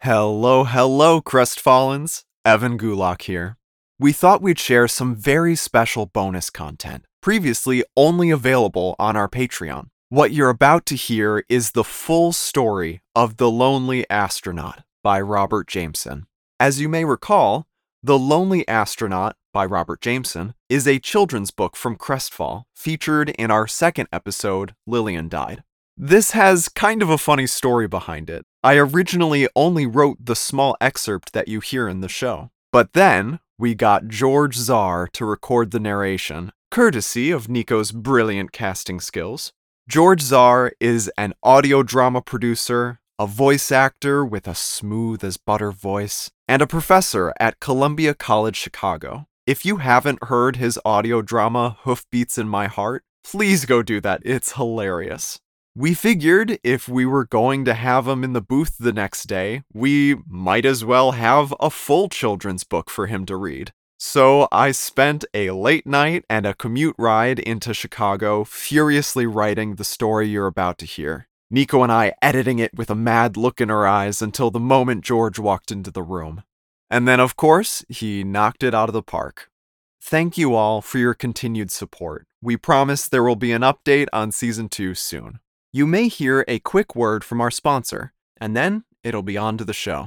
Hello, Crestfallens. Evan Gulak here. We thought we'd share some very special bonus content, previously only available on our Patreon. What you're about to hear is the full story of The Lonely Astronaut by Robert Jameson. As you may recall, The Lonely Astronaut by Robert Jameson is a children's book from Crestfall, featured in our second episode, Lillian Died. This has kind of a funny story behind it. I originally only wrote the small excerpt that you hear in the show. But then, we got George Czar to record the narration, courtesy of Nico's brilliant casting skills. George Czar is an audio drama producer, a voice actor with a smooth as butter voice, and a professor at Columbia College Chicago. If you haven't heard his audio drama, Hoofbeats in My Heart, please go do that. It's hilarious. We figured if we were going to have him in the booth the next day, we might as well have a full children's book for him to read. So I spent a late night and a commute ride into Chicago furiously writing the story you're about to hear. Nico and I editing it with a mad look in our eyes until the moment George walked into the room. And then, of course, he knocked it out of the park. Thank you all for your continued support. We promise there will be an update on Season 2 soon. You may hear a quick word from our sponsor, and then it'll be on to the show.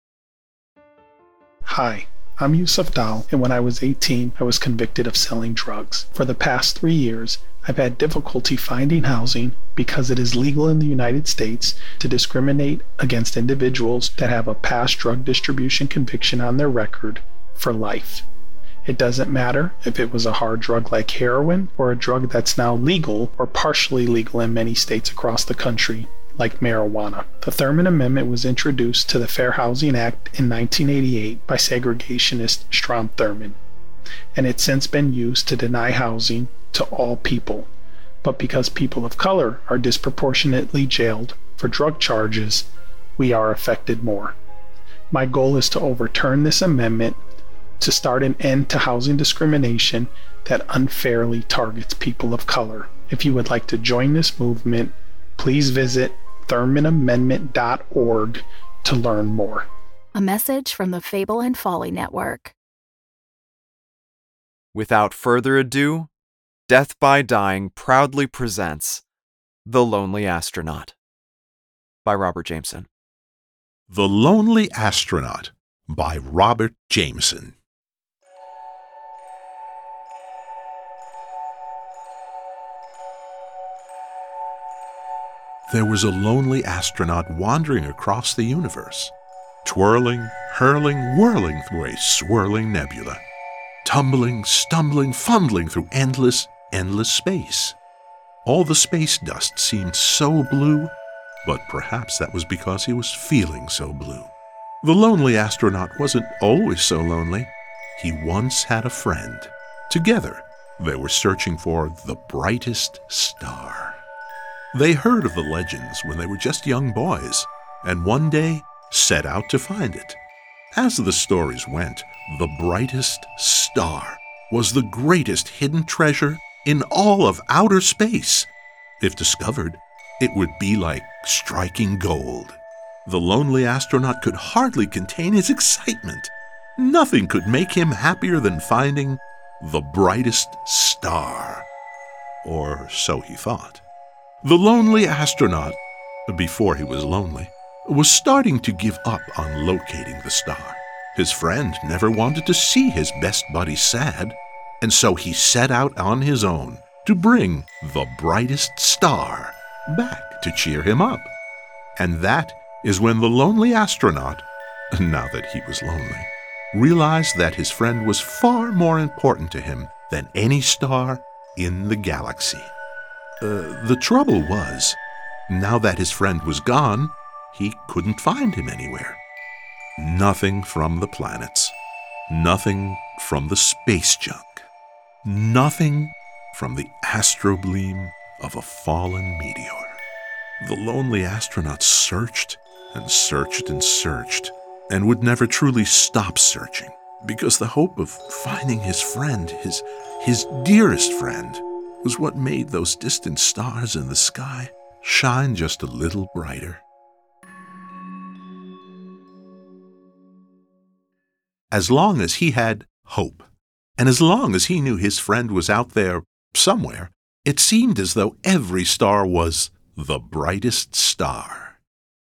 Hi, I'm Yusuf Dal, and when I was 18, I was convicted of selling drugs. For the past 3 years, I've had difficulty finding housing because it is legal in the United States to discriminate against individuals that have a past drug distribution conviction on their record for life. It doesn't matter if it was a hard drug like heroin or a drug that's now legal or partially legal in many states across the country, like marijuana. The Thurmond Amendment was introduced to the Fair Housing Act in 1988 by segregationist Strom Thurmond, and it's since been used to deny housing to all people. But because people of color are disproportionately jailed for drug charges, we are affected more. My goal is to overturn this amendment to start an end to housing discrimination that unfairly targets people of color. If you would like to join this movement, please visit ThurmondAmendment.org to learn more. A message from the Fable and Folly Network. Without further ado, Death by Dying proudly presents The Lonely Astronaut by Robert Jameson. The Lonely Astronaut by Robert Jameson. There was a lonely astronaut wandering across the universe, twirling, hurling, whirling through a swirling nebula, tumbling, stumbling, fumbling through endless space. All the space dust seemed so blue, but perhaps that was because he was feeling so blue. The lonely astronaut wasn't always so lonely. He once had a friend. Together, they were searching for the brightest star. They heard of the legends when they were just young boys, and one day set out to find it. As the stories went, the brightest star was the greatest hidden treasure in all of outer space. If discovered, it would be like striking gold. The lonely astronaut could hardly contain his excitement. Nothing could make him happier than finding the brightest star. Or so he thought. The lonely astronaut, before he was lonely, was starting to give up on locating the star. His friend never wanted to see his best buddy sad, and so he set out on his own to bring the brightest star back to cheer him up. And that is when the lonely astronaut, now that he was lonely, realized that his friend was far more important to him than any star in the galaxy. The trouble was, now that his friend was gone, he couldn't find him anywhere. Nothing from the planets, nothing from the space junk, nothing from the astrobleam of a fallen meteor. The lonely astronaut searched and searched and searched, and would never truly stop searching, because the hope of finding his friend, his dearest friend, was what made those distant stars in the sky shine just a little brighter. as long as he had hope, and as long as he knew his friend was out there somewhere, it seemed as though every star was the brightest star.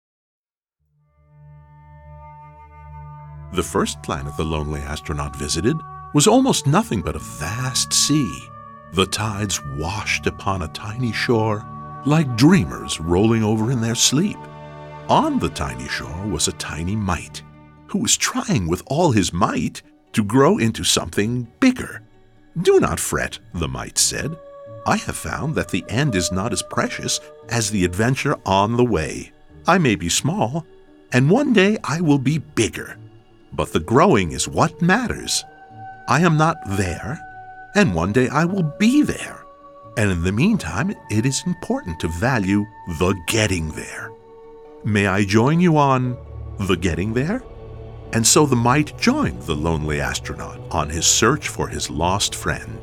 The first planet the lonely astronaut visited was almost nothing but a vast sea. The tides washed upon a tiny shore like dreamers rolling over in their sleep. On the tiny shore was a tiny mite who was trying with all his might to grow into something bigger. "Do not fret," the mite said. "I have found that the end is not as precious as the adventure on the way. I may be small, and one day I will be bigger, but the growing is what matters. I am not there, and one day I will be there. And in the meantime, it is important to value the getting there. May I join you on the getting there?" And so the mite joined the lonely astronaut on his search for his lost friend.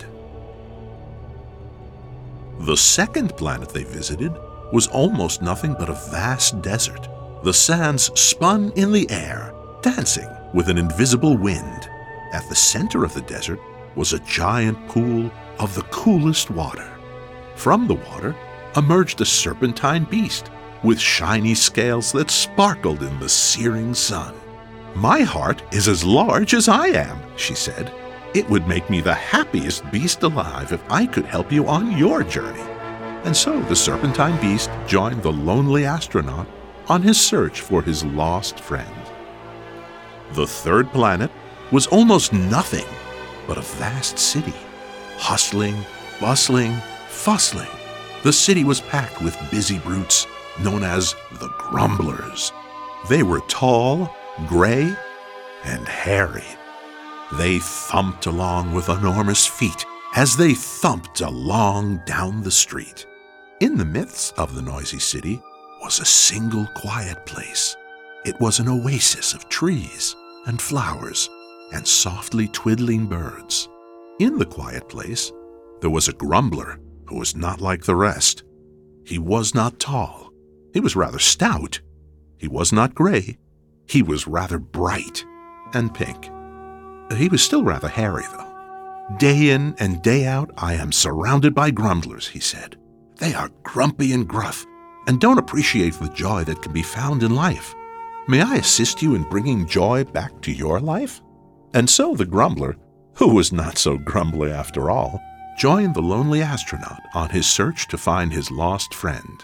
The second planet they visited was almost nothing but a vast desert. The sands spun in the air, dancing with an invisible wind. At the center of the desert was a giant pool of the coolest water. From the water emerged a serpentine beast with shiny scales that sparkled in the searing sun. "My heart is as large as I am," she said. "It would make me the happiest beast alive if I could help you on your journey." And so the serpentine beast joined the lonely astronaut on his search for his lost friend. The third planet was almost nothing but a vast city. Hustling, bustling, fussling. The city was packed with busy brutes known as the Grumblers. They were tall, gray, and hairy. They thumped along with enormous feet as they thumped along down the street. In the midst of the noisy city was a single quiet place. It was an oasis of trees and flowers and softly twiddling birds. In the quiet place, there was a grumbler who was not like the rest. He was not tall. He was rather stout. He was not gray. He was rather bright and pink. He was still rather hairy, though. "Day in and day out, I am surrounded by grumblers," he said. "They are grumpy and gruff and don't appreciate the joy that can be found in life. May I assist you in bringing joy back to your life?" And so the grumbler, who was not so grumbly after all, joined the lonely astronaut on his search to find his lost friend.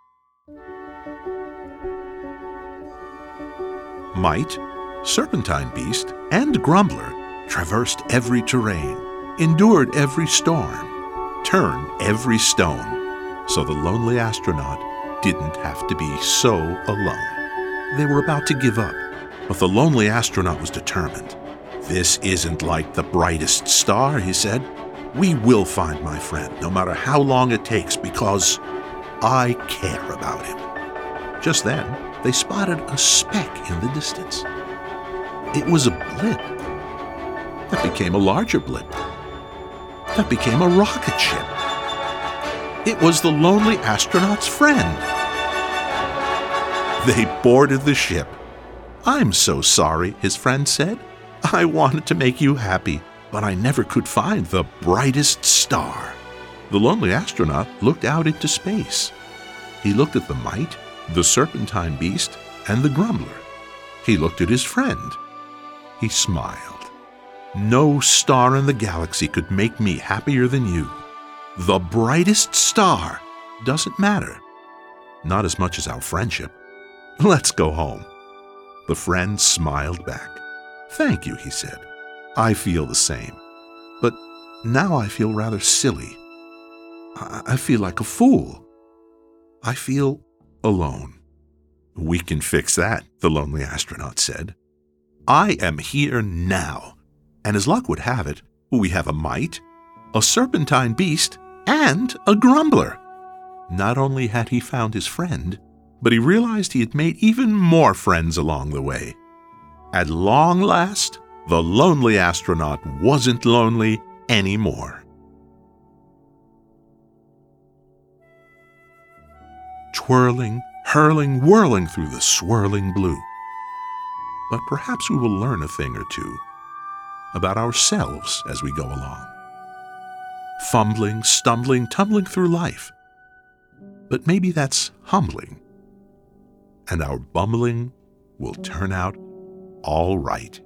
Mite, serpentine beast, and grumbler traversed every terrain, endured every storm, turned every stone, so the lonely astronaut didn't have to be so alone. They were about to give up, but the lonely astronaut was determined. "This isn't like the brightest star," he said. "We will find my friend, no matter how long it takes, because I care about him." Just then, they spotted a speck in the distance. It was a blip that became a larger blip that became a rocket ship. It was the lonely astronaut's friend. They boarded the ship. "I'm so sorry," his friend said. "I wanted to make you happy, but I never could find the brightest star." The lonely astronaut looked out into space. He looked at the mite, the serpentine beast, and the grumbler. He looked at his friend. He smiled. "No star in the galaxy could make me happier than you. The brightest star doesn't matter. Not as much as our friendship. Let's go home." The friend smiled back. "Thank you," he said. "I feel the same. But now I feel rather silly. I feel like a fool. I feel alone." "We can fix that," the lonely astronaut said. "I am here now, and as luck would have it, we have a mite, a serpentine beast, and a grumbler." Not only had he found his friend, but he realized he had made even more friends along the way. At long last, the lonely astronaut wasn't lonely anymore. Twirling, hurling, whirling through the swirling blue. But perhaps we will learn a thing or two about ourselves as we go along. Fumbling, stumbling, tumbling through life. But maybe that's humbling. And our bumbling will turn out all right.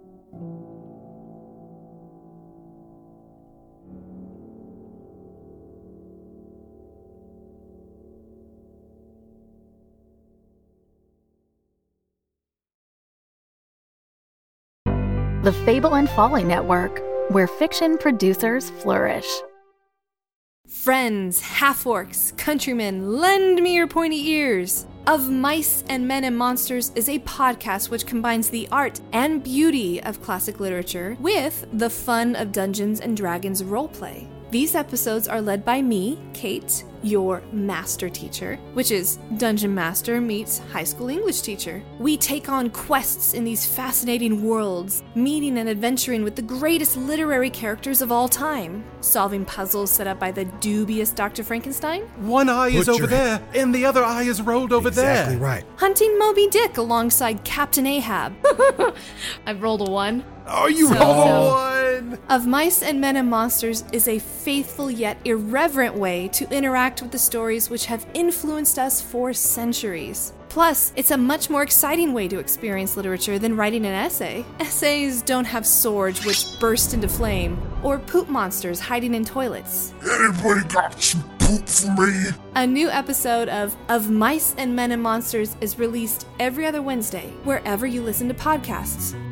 The Fable and Folly Network, where fiction producers flourish. Friends, half-orcs, countrymen, lend me your pointy ears. Of Mice and Men and Monsters is a podcast which combines the art and beauty of classic literature with the fun of Dungeons & Dragons roleplay. These episodes are led by me, Kate, your master teacher, which is Dungeon Master meets high school English teacher. We take on quests in these fascinating worlds, meeting and adventuring with the greatest literary characters of all time, solving puzzles set up by the dubious Dr. Frankenstein, one eye is over there, and the other eye is rolled over there. Exactly right. hunting Moby Dick alongside Captain Ahab. I've rolled a 1. Oh, you rolled one! Of Mice and Men and Monsters is a faithful yet irreverent way to interact with the stories which have influenced us for centuries. Plus, it's a much more exciting way to experience literature than writing an essay. Essays don't have swords which burst into flame, or poop monsters hiding in toilets. Anybody got some poop for me? A new episode of Mice and Men and Monsters is released every other Wednesday, wherever you listen to podcasts.